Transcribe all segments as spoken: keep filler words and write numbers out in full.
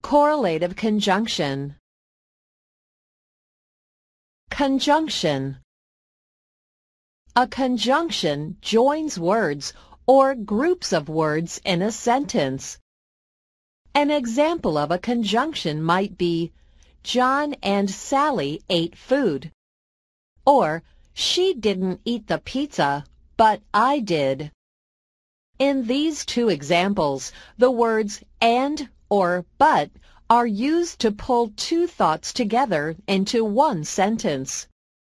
Correlative conjunction. Conjunction. A conjunction joins words or groups of words in a sentence. An example of a conjunction might be, John and Sally ate food, or she didn't eat the pizza, but I did. In these two examples, the words and or but are used to pull two thoughts together into one sentence.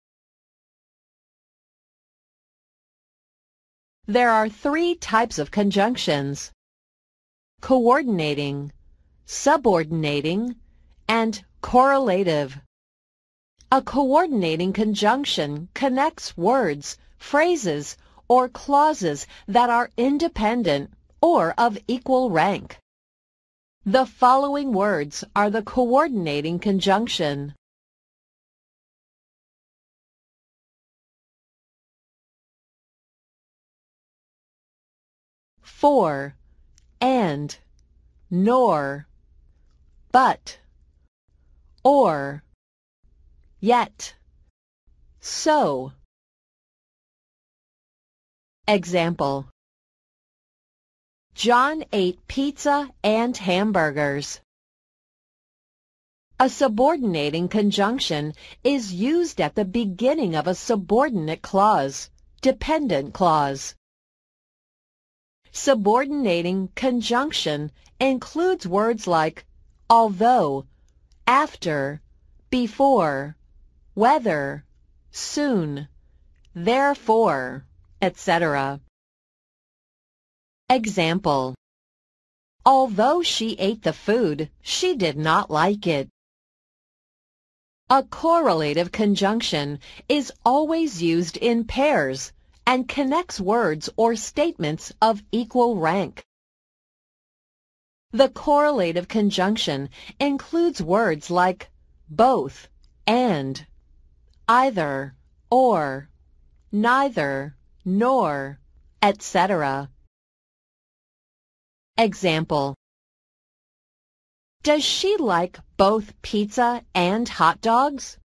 There are three types of conjunctions: coordinating, subordinating, and correlative. A coordinating conjunction connects words, phrases, or clauses that are independent or of equal rank. The following words are the coordinating conjunction: for, and, nor, but, or, yet, so. Example: John ate pizza and hamburgers. A subordinating conjunction is used at the beginning of a subordinate clause, dependent clause. Subordinating conjunction includes words like although, after, before, whether, soon, therefore, et cetera. Example: although she ate the food, she did not like it. A correlative conjunction is always used in pairs and connects words or statements of equal rank. The correlative conjunction includes words like both, and, either, or, neither, nor, et cetera. Example: does she like both pizza and hot dogs?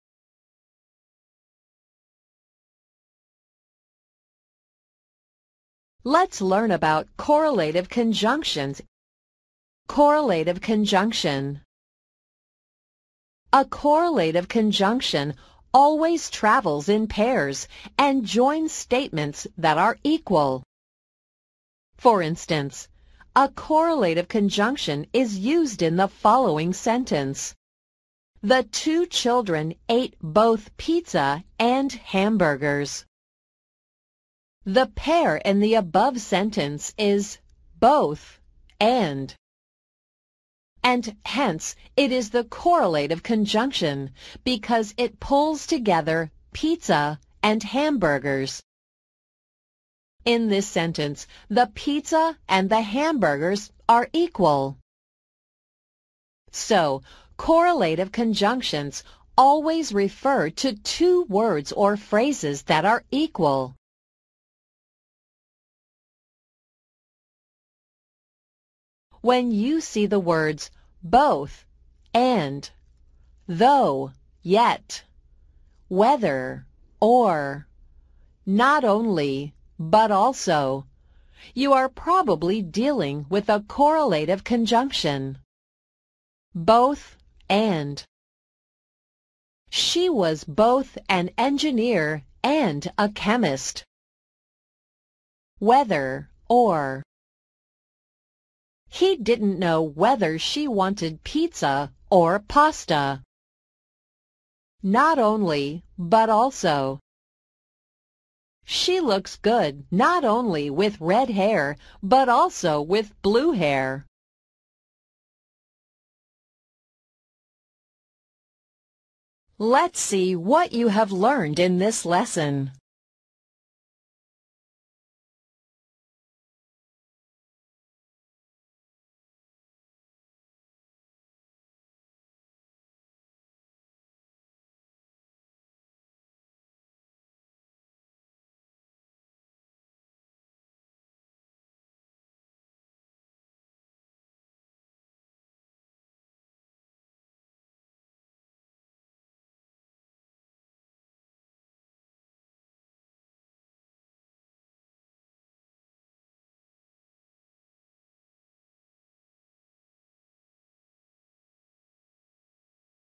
Let's learn about correlative conjunctions. Correlative conjunction. A correlative conjunction always travels in pairs and joins statements that are equal. For instance, a correlative conjunction is used in the following sentence: the two children ate both pizza and hamburgers. The pair in the above sentence is both and, and hence it is the correlative conjunction because it pulls together pizza and hamburgers. In this sentence, the pizza and the hamburgers are equal. So, correlative conjunctions always refer to two words or phrases that are equal. When you see the words both, and, though, yet, whether, or, not only, but also, you are probably dealing with a correlative conjunction. Both and. She was both an engineer and a chemist. Whether, or. He didn't know whether she wanted pizza or pasta. Not only, but also. She looks good not only with red hair, but also with blue hair. Let's see what you have learned in this lesson.